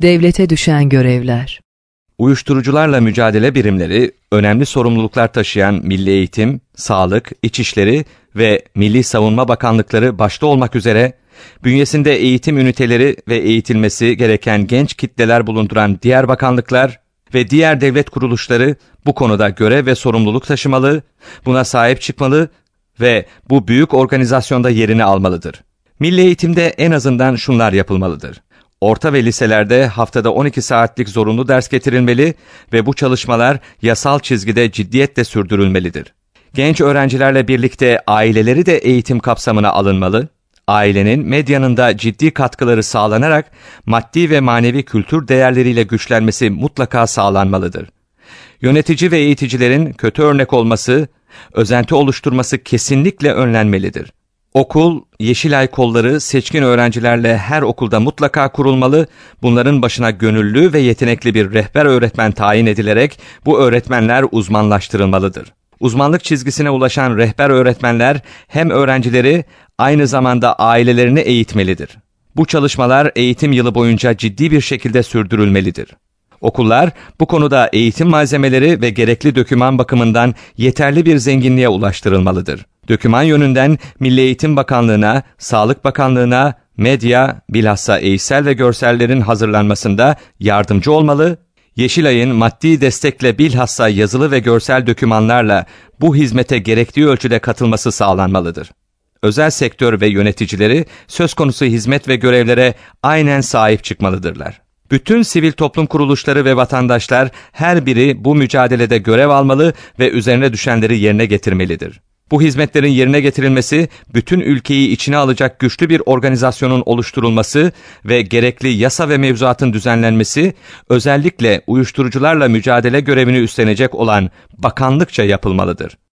Devlete düşen görevler. Uyuşturucularla mücadele birimleri, önemli sorumluluklar taşıyan Milli Eğitim, Sağlık, İçişleri ve Milli Savunma Bakanlıkları başta olmak üzere, bünyesinde eğitim üniteleri ve eğitilmesi gereken genç kitleler bulunduran diğer bakanlıklar ve diğer devlet kuruluşları bu konuda görev ve sorumluluk taşımalı, buna sahip çıkmalı ve bu büyük organizasyonda yerini almalıdır. Milli eğitimde en azından şunlar yapılmalıdır. Orta ve liselerde haftada 12 saatlik zorunlu ders getirilmeli ve bu çalışmalar yasal çizgide ciddiyetle sürdürülmelidir. Genç öğrencilerle birlikte aileleri de eğitim kapsamına alınmalı, ailenin medyanın da ciddi katkıları sağlanarak maddi ve manevi kültür değerleriyle güçlenmesi mutlaka sağlanmalıdır. Yönetici ve eğiticilerin kötü örnek olması, özenti oluşturması kesinlikle önlenmelidir. Okul, Yeşilay kolları seçkin öğrencilerle her okulda mutlaka kurulmalı, bunların başına gönüllü ve yetenekli bir rehber öğretmen tayin edilerek bu öğretmenler uzmanlaştırılmalıdır. Uzmanlık çizgisine ulaşan rehber öğretmenler hem öğrencileri aynı zamanda ailelerini eğitmelidir. Bu çalışmalar eğitim yılı boyunca ciddi bir şekilde sürdürülmelidir. Okullar bu konuda eğitim malzemeleri ve gerekli doküman bakımından yeterli bir zenginliğe ulaştırılmalıdır. Doküman yönünden Milli Eğitim Bakanlığı'na, Sağlık Bakanlığı'na, medya, bilhassa eğitsel ve görsellerin hazırlanmasında yardımcı olmalı, Yeşilay'ın maddi destekle bilhassa yazılı ve görsel dokümanlarla bu hizmete gerektiği ölçüde katılması sağlanmalıdır. Özel sektör ve yöneticileri söz konusu hizmet ve görevlere aynen sahip çıkmalıdırlar. Bütün sivil toplum kuruluşları ve vatandaşlar her biri bu mücadelede görev almalı ve üzerine düşenleri yerine getirmelidir. Bu hizmetlerin yerine getirilmesi, bütün ülkeyi içine alacak güçlü bir organizasyonun oluşturulması ve gerekli yasa ve mevzuatın düzenlenmesi, özellikle uyuşturucularla mücadele görevini üstlenecek olan bakanlıkça yapılmalıdır.